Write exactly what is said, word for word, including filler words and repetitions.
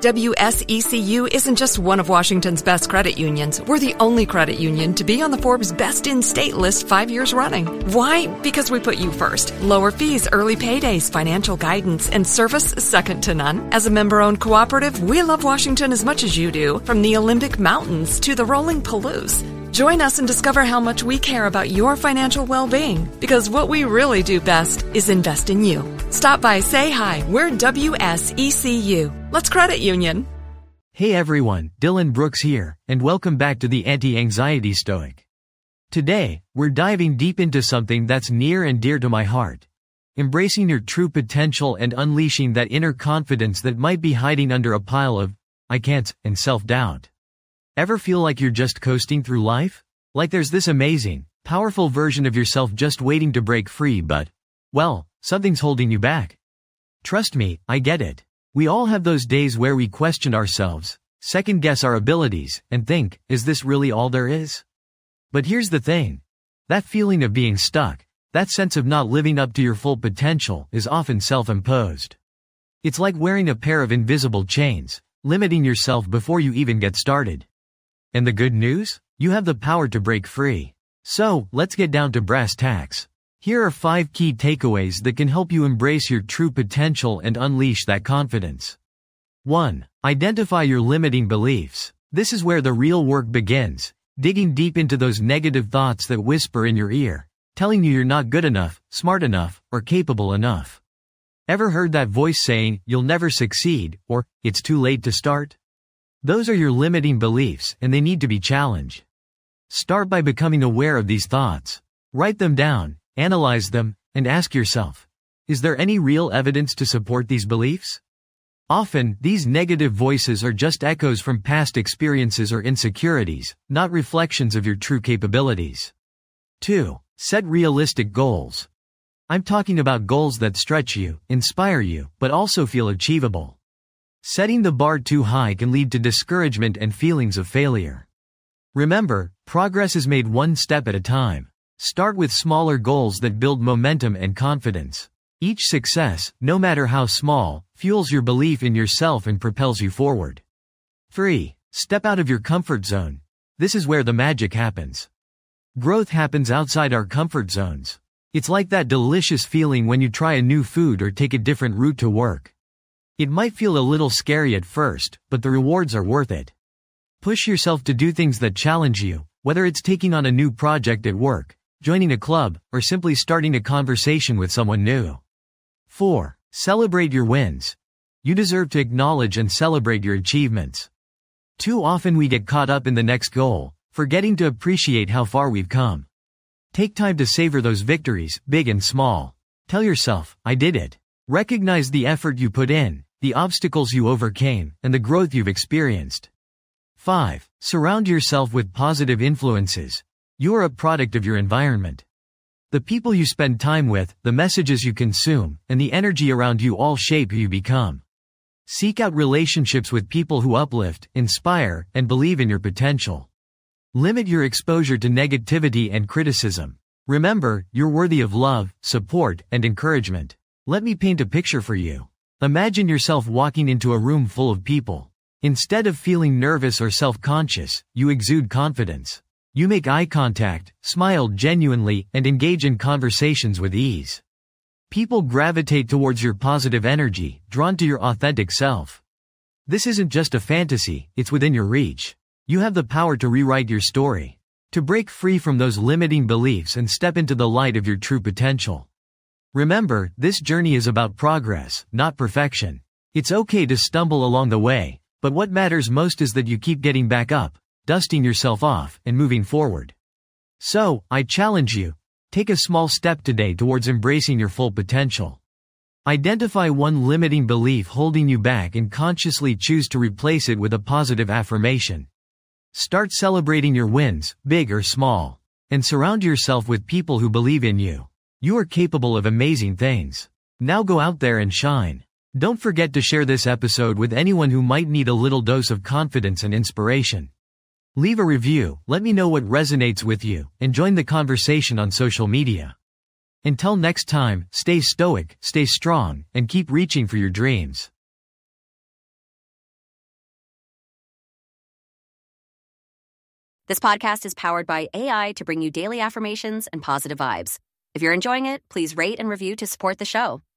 W S E C U isn't just one of Washington's best credit unions. We're the only credit union to be on the Forbes Best in State list five years running. Why? Because we put you first. Lower fees, early paydays, financial guidance, and service second to none. As a member-owned cooperative, we love Washington as much as you do, from the Olympic Mountains to the rolling Palouse. Join us and discover how much we care about your financial well-being, because what we really do best is invest in you. Stop by, say hi. We're W S E C U. Let's credit union. Hey everyone, Dylan Brooks here, and welcome back to the Anti-Anxiety Stoic. Today, we're diving deep into something that's near and dear to my heart. Embracing your true potential and unleashing that inner confidence that might be hiding under a pile of I can't and self-doubt. Ever feel like you're just coasting through life? Like there's this amazing, powerful version of yourself just waiting to break free but, well, something's holding you back. Trust me, I get it. We all have those days where we question ourselves, second-guess our abilities, and think, is this really all there is? But here's the thing. That feeling of being stuck, that sense of not living up to your full potential, is often self-imposed. It's like wearing a pair of invisible chains, limiting yourself before you even get started. And the good news? You have the power to break free. So, let's get down to brass tacks. Here are five key takeaways that can help you embrace your true potential and unleash that confidence. one. Identify your limiting beliefs. This is where the real work begins, digging deep into those negative thoughts that whisper in your ear, telling you you're not good enough, smart enough, or capable enough. Ever heard that voice saying, you'll never succeed, or, it's too late to start? Those are your limiting beliefs, and they need to be challenged. Start by becoming aware of these thoughts. Write them down, analyze them, and ask yourself, is there any real evidence to support these beliefs? Often, these negative voices are just echoes from past experiences or insecurities, not reflections of your true capabilities. two. Set realistic goals. I'm talking about goals that stretch you, inspire you, but also feel achievable. Setting the bar too high can lead to discouragement and feelings of failure. Remember, progress is made one step at a time. Start with smaller goals that build momentum and confidence. Each success, no matter how small, fuels your belief in yourself and propels you forward. three. Step out of your comfort zone. This is where the magic happens. Growth happens outside our comfort zones. It's like that delicious feeling when you try a new food or take a different route to work. It might feel a little scary at first, but the rewards are worth it. Push yourself to do things that challenge you, whether it's taking on a new project at work, joining a club, or simply starting a conversation with someone new. four. Celebrate your wins. You deserve to acknowledge and celebrate your achievements. Too often we get caught up in the next goal, forgetting to appreciate how far we've come. Take time to savor those victories, big and small. Tell yourself, I did it. Recognize the effort you put in, the obstacles you overcame, and the growth you've experienced. five. Surround yourself with positive influences. You are a product of your environment. The people you spend time with, the messages you consume, and the energy around you all shape who you become. Seek out relationships with people who uplift, inspire, and believe in your potential. Limit your exposure to negativity and criticism. Remember, you're worthy of love, support, and encouragement. Let me paint a picture for you. Imagine yourself walking into a room full of people. Instead of feeling nervous or self-conscious, you exude confidence. You make eye contact, smile genuinely, and engage in conversations with ease. People gravitate towards your positive energy, drawn to your authentic self. This isn't just a fantasy, it's within your reach. You have the power to rewrite your story, to break free from those limiting beliefs and step into the light of your true potential. Remember, this journey is about progress, not perfection. It's okay to stumble along the way, but what matters most is that you keep getting back up, dusting yourself off, and moving forward. So, I challenge you, take a small step today towards embracing your full potential. Identify one limiting belief holding you back and consciously choose to replace it with a positive affirmation. Start celebrating your wins, big or small, and surround yourself with people who believe in you. You are capable of amazing things. Now go out there and shine. Don't forget to share this episode with anyone who might need a little dose of confidence and inspiration. Leave a review, let me know what resonates with you, and join the conversation on social media. Until next time, stay stoic, stay strong, and keep reaching for your dreams. This podcast is powered by A I to bring you daily affirmations and positive vibes. If you're enjoying it, please rate and review to support the show.